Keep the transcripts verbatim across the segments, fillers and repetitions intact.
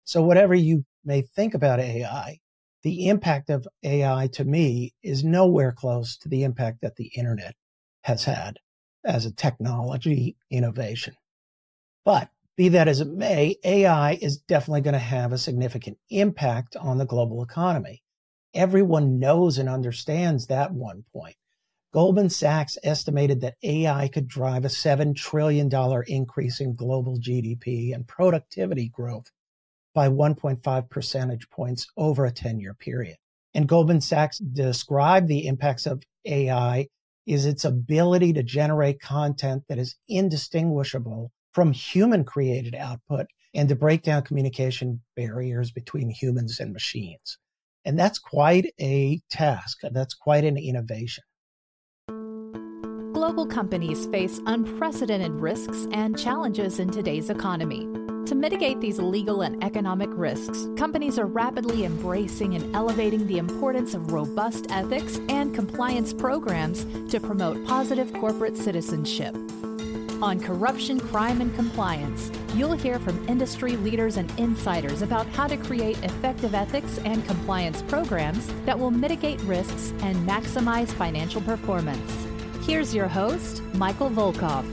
So whatever you may think about A I, the impact of A I to me is nowhere close to the impact that the internet has had as a technology innovation. But be that as it may, A I is definitely going to have a significant impact on the global economy. Everyone knows and understands that one point. Goldman Sachs estimated that A I could drive a seven trillion dollars increase in global G D P and productivity growth by one point five percentage points over a ten-year period. And Goldman Sachs described the impacts of A I is its ability to generate content that is indistinguishable from human-created output and to break down communication barriers between humans and machines. And that's quite a task. That's quite an innovation. Global companies face unprecedented risks and challenges in today's economy. To mitigate these legal and economic risks, companies are rapidly embracing and elevating the importance of robust ethics and compliance programs to promote positive corporate citizenship. On Corruption, Crime, and Compliance, you'll hear from industry leaders and insiders about how to create effective ethics and compliance programs that will mitigate risks and maximize financial performance. Here's your host, Michael Volkov.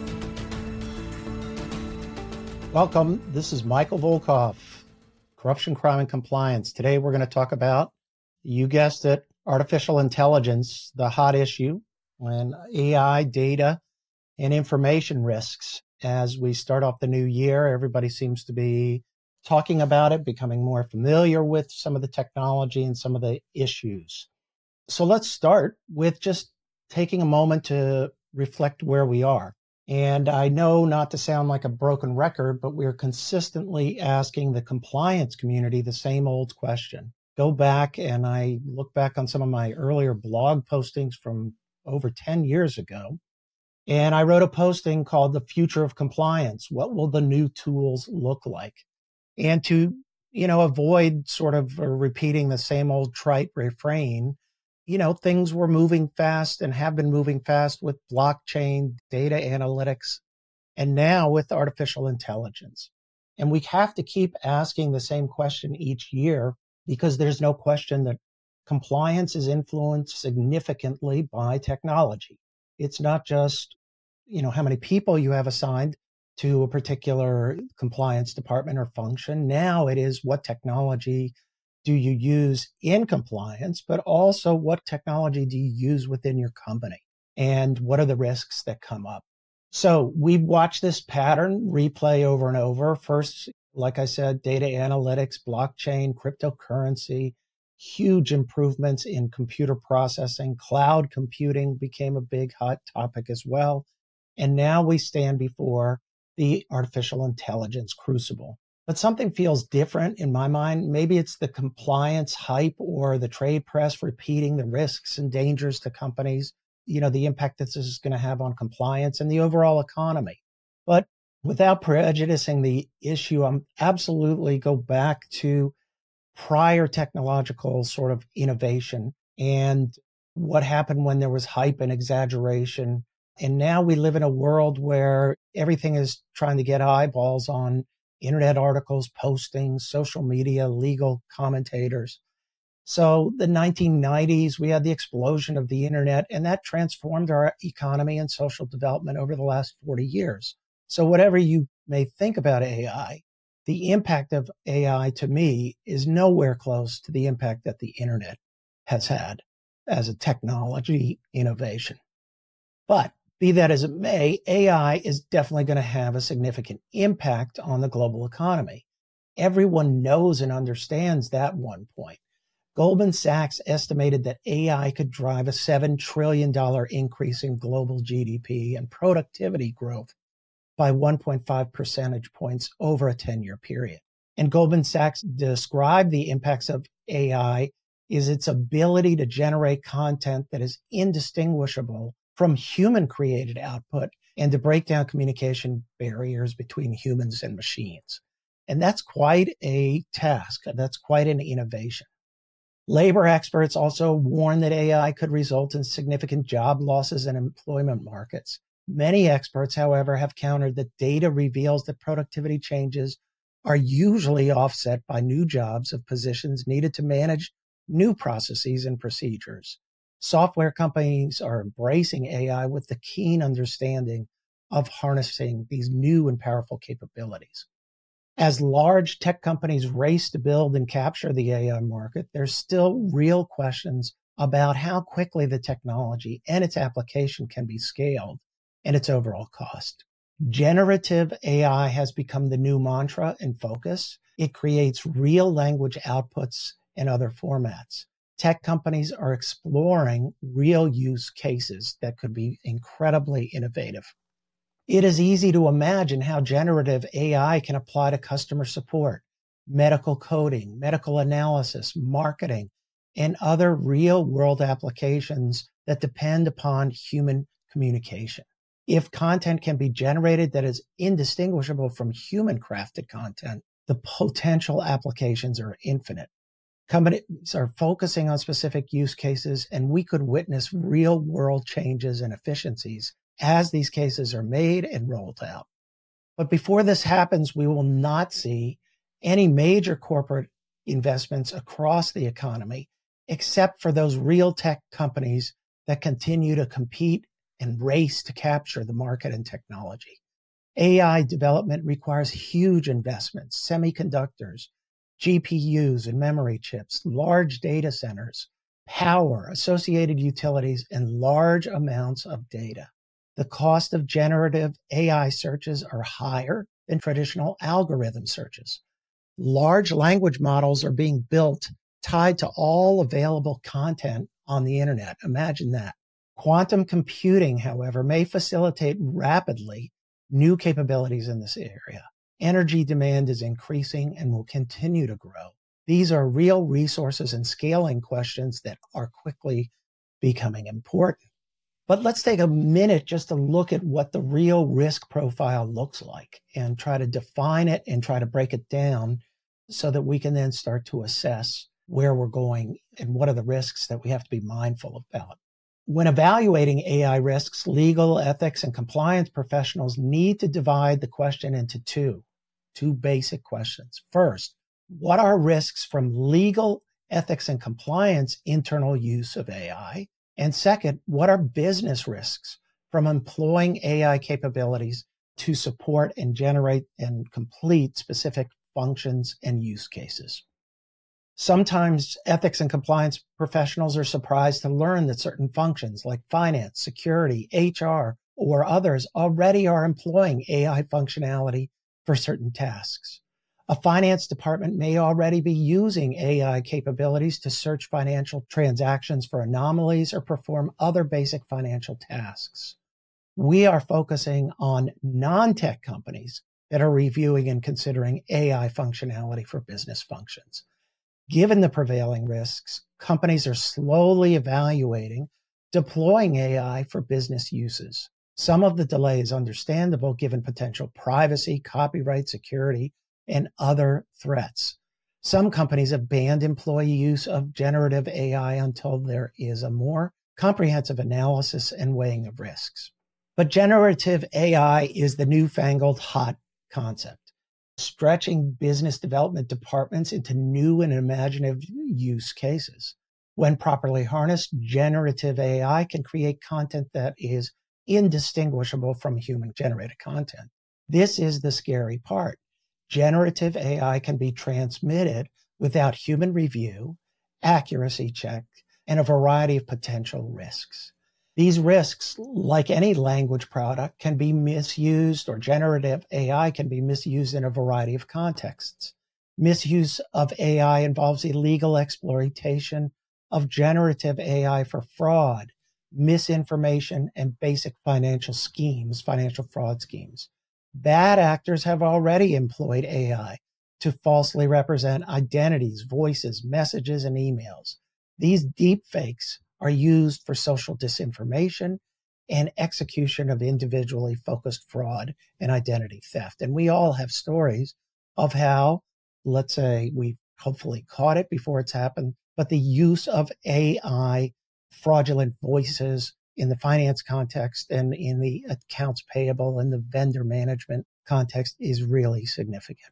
Welcome. This is Michael Volkov, Corruption, Crime, and Compliance. Today we're going to talk about, you guessed it, artificial intelligence, the hot issue, and A I, data, and information risks. As we start off the new year, everybody seems to be talking about it, becoming more familiar with some of the technology and some of the issues. So let's start with just taking a moment to reflect where we are. And I know not to sound like a broken record, but we're consistently asking the compliance community the same old question. Go back and I look back on some of my earlier blog postings from over ten years ago. And I wrote a posting called The Future of Compliance. What will the new tools look like? And to, you know, avoid sort of repeating the same old trite refrain, you know, things were moving fast and have been moving fast with blockchain, data analytics, and now with artificial intelligence. And we have to keep asking the same question each year because there's no question that compliance is influenced significantly by technology. It's not just, you know, how many people you have assigned to a particular compliance department or function. Now it is what technology do you use in compliance, but also what technology do you use within your company and what are the risks that come up? So we've watched this pattern replay over and over. First, like I said, data analytics, blockchain, cryptocurrency, huge improvements in computer processing, cloud computing became a big hot topic as well. And now we stand before the artificial intelligence crucible. But something feels different in my mind. Maybe it's the compliance hype or the trade press repeating the risks and dangers to companies, you know, the impact that this is going to have on compliance and the overall economy. But without prejudicing the issue, I'm absolutely go back to prior technological sort of innovation and what happened when there was hype and exaggeration. And now we live in a world where everything is trying to get eyeballs on internet articles, postings, social media, legal commentators. So the nineteen nineties, we had the explosion of the internet, and that transformed our economy and social development over the last forty years. So whatever you may think about A I, the impact of A I to me is nowhere close to the impact that the internet has had as a technology innovation. But be that as it may, A I is definitely going to have a significant impact on the global economy. Everyone knows and understands that one point. Goldman Sachs estimated that A I could drive a seven trillion dollars increase in global G D P and productivity growth by one point five percentage points over a ten-year period. And Goldman Sachs described the impacts of A I is its ability to generate content that is indistinguishable from human-created output and to break down communication barriers between humans and machines. And that's quite a task. That's quite an innovation. Labor experts also warn that A I could result in significant job losses in employment markets. Many experts, however, have countered that data reveals that productivity changes are usually offset by new jobs of positions needed to manage new processes and procedures. Software companies are embracing A I with the keen understanding of harnessing these new and powerful capabilities. As large tech companies race to build and capture the A I market, there's still real questions about how quickly the technology and its application can be scaled and its overall cost. Generative A I has become the new mantra and focus. It creates real language outputs and other formats. Tech companies are exploring real use cases that could be incredibly innovative. It is easy to imagine how generative A I can apply to customer support, medical coding, medical analysis, marketing, and other real-world applications that depend upon human communication. If content can be generated that is indistinguishable from human-crafted content, the potential applications are infinite. Companies are focusing on specific use cases, and we could witness real-world changes and efficiencies as these cases are made and rolled out. But before this happens, we will not see any major corporate investments across the economy, except for those real tech companies that continue to compete and race to capture the market and technology. A I development requires huge investments, semiconductors, G P Us and memory chips, large data centers, power, associated utilities, and large amounts of data. The cost of generative A I searches are higher than traditional algorithm searches. Large language models are being built tied to all available content on the internet. Imagine that. Quantum computing, however, may facilitate rapidly new capabilities in this area. Energy demand is increasing and will continue to grow. These are real resources and scaling questions that are quickly becoming important. But let's take a minute just to look at what the real risk profile looks like and try to define it and try to break it down so that we can then start to assess where we're going and what are the risks that we have to be mindful about. When evaluating A I risks, legal, ethics, and compliance professionals need to divide the question into two, two basic questions. First, what are risks from legal, ethics, and compliance internal use of A I? And second, what are business risks from employing A I capabilities to support and generate and complete specific functions and use cases? Sometimes ethics and compliance professionals are surprised to learn that certain functions like finance, security, H R, or others already are employing A I functionality for certain tasks. A finance department may already be using A I capabilities to search financial transactions for anomalies or perform other basic financial tasks. We are focusing on non-tech companies that are reviewing and considering A I functionality for business functions. Given the prevailing risks, companies are slowly evaluating deploying A I for business uses. Some of the delay is understandable given potential privacy, copyright, security, and other threats. Some companies have banned employee use of generative A I until there is a more comprehensive analysis and weighing of risks. But generative A I is the newfangled hot concept, stretching business development departments into new and imaginative use cases. When properly harnessed, generative A I can create content that is indistinguishable from human-generated content. This is the scary part. Generative A I can be transmitted without human review, accuracy check, and a variety of potential risks. These risks, like any language product, can be misused, or generative A I can be misused in a variety of contexts. Misuse of A I involves illegal exploitation of generative A I for fraud, misinformation, and basic financial schemes, financial fraud schemes. Bad actors have already employed A I to falsely represent identities, voices, messages, and emails. These deepfakes are used for social disinformation and execution of individually focused fraud and identity theft. And we all have stories of how, let's say, we hopefully caught it before it's happened, but the use of A I fraudulent voices in the finance context and in the accounts payable and the vendor management context is really significant.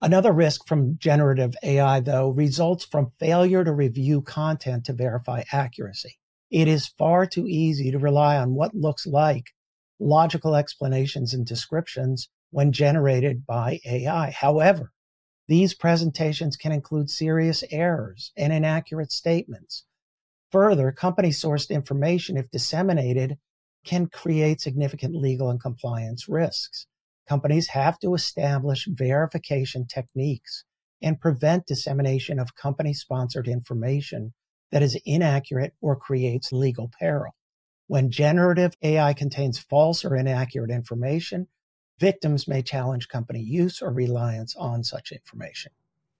Another risk from generative A I, though, results from failure to review content to verify accuracy. It is far too easy to rely on what looks like logical explanations and descriptions when generated by A I. However, these presentations can include serious errors and inaccurate statements. Further, company-sourced information, if disseminated, can create significant legal and compliance risks. Companies have to establish verification techniques and prevent dissemination of company-sponsored information that is inaccurate or creates legal peril. When generative A I contains false or inaccurate information, victims may challenge company use or reliance on such information.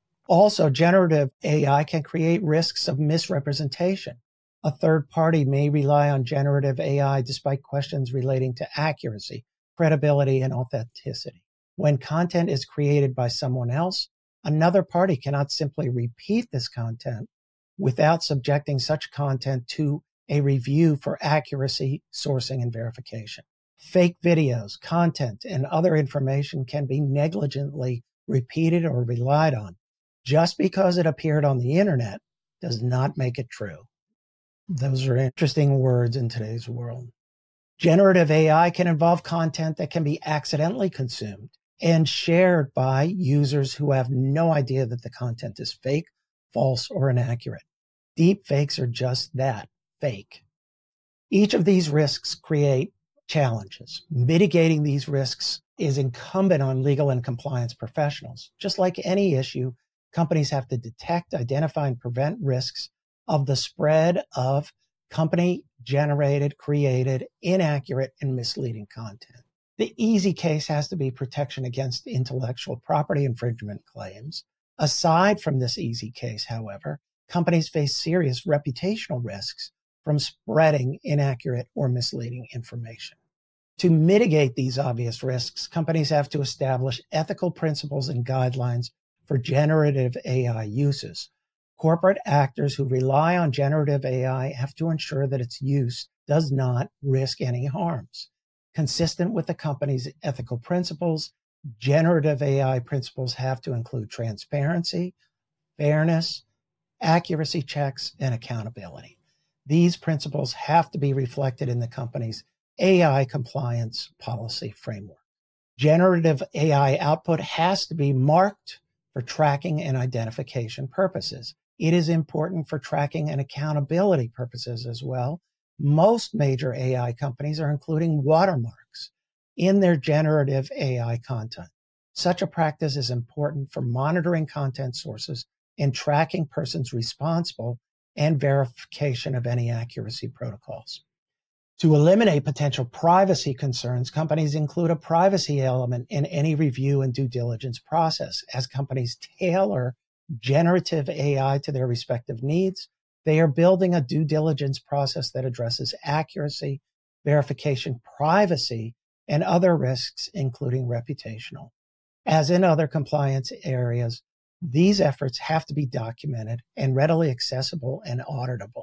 Also, generative A I can create risks of misrepresentation. A third party may rely on generative A I despite questions relating to accuracy, credibility, and authenticity. When content is created by someone else, another party cannot simply repeat this content without subjecting such content to a review for accuracy, sourcing, and verification. Fake videos, content, and other information can be negligently repeated or relied on. Just because it appeared on the internet does not make it true. Those are interesting words in today's world. Generative A I can involve content that can be accidentally consumed and shared by users who have no idea that the content is fake, false, or inaccurate. Deep fakes are just that, fake. Each of these risks create challenges. Mitigating these risks is incumbent on legal and compliance professionals. Just like any issue, companies have to detect, identify, and prevent risks of the spread of company-generated, created, inaccurate, and misleading content. The easy case has to be protection against intellectual property infringement claims. Aside from this easy case, however, companies face serious reputational risks from spreading inaccurate or misleading information. To mitigate these obvious risks, companies have to establish ethical principles and guidelines for generative A I uses. Corporate actors who rely on generative A I have to ensure that its use does not risk any harms. Consistent with the company's ethical principles, generative A I principles have to include transparency, fairness, accuracy checks, and accountability. These principles have to be reflected in the company's A I compliance policy framework. Generative A I output has to be marked for tracking and identification purposes. It is important for tracking and accountability purposes as well. Most major A I companies are including watermarks in their generative A I content. Such a practice is important for monitoring content sources and tracking persons responsible and verification of any accuracy protocols. To eliminate potential privacy concerns, companies include a privacy element in any review and due diligence process. As companies tailor generative A I to their respective needs, they are building a due diligence process that addresses accuracy, verification, privacy, and other risks, including reputational. As in other compliance areas, these efforts have to be documented and readily accessible and auditable.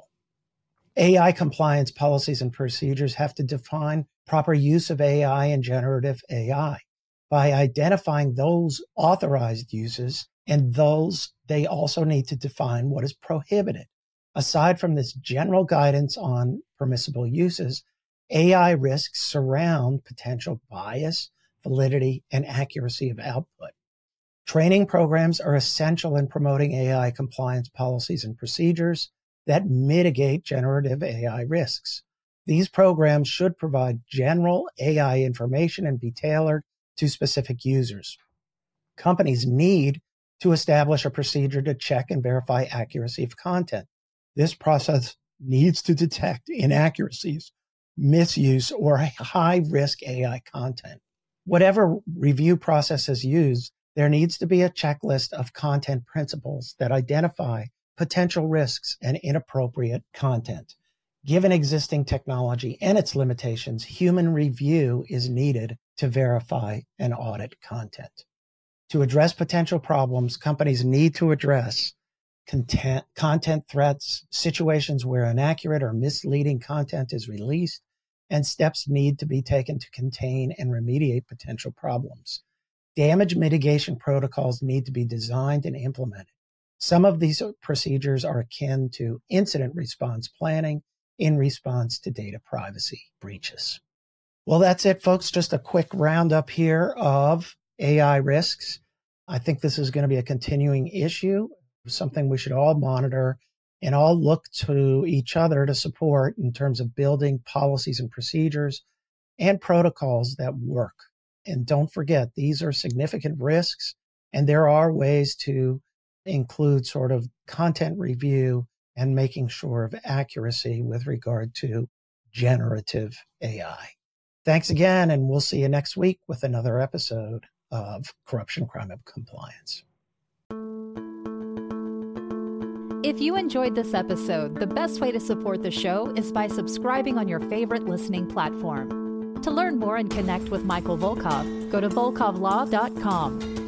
A I compliance policies and procedures have to define proper use of A I and generative A I. By identifying those authorized uses and those, they also need to define what is prohibited. Aside from this general guidance on permissible uses, A I risks surround potential bias, validity, and accuracy of output. Training programs are essential in promoting A I compliance policies and procedures that mitigate generative A I risks. These programs should provide general A I information and be tailored to specific users. Companies need to establish a procedure to check and verify accuracy of content. This process needs to detect inaccuracies, misuse, or high-risk A I content. Whatever review process is used, there needs to be a checklist of content principles that identify potential risks and inappropriate content. Given existing technology and its limitations, human review is needed to verify and audit content. To address potential problems, companies need to address content, content threats, situations where inaccurate or misleading content is released, and steps need to be taken to contain and remediate potential problems. damage mitigation protocols need to be designed and implemented. Some of these procedures are akin to incident response planning in response to data privacy breaches. Well, that's it, folks. Just a quick roundup here of A I risks. I think this is going to be a continuing issue, something we should all monitor and all look to each other to support in terms of building policies and procedures and protocols that work. And don't forget, these are significant risks, and there are ways to include sort of content review and making sure of accuracy with regard to generative A I. Thanks again, and we'll see you next week with another episode of Corruption, Crime, and Compliance. If you enjoyed this episode, the best way to support the show is by subscribing on your favorite listening platform. To learn more and connect with Michael Volkov, go to volkov law dot com.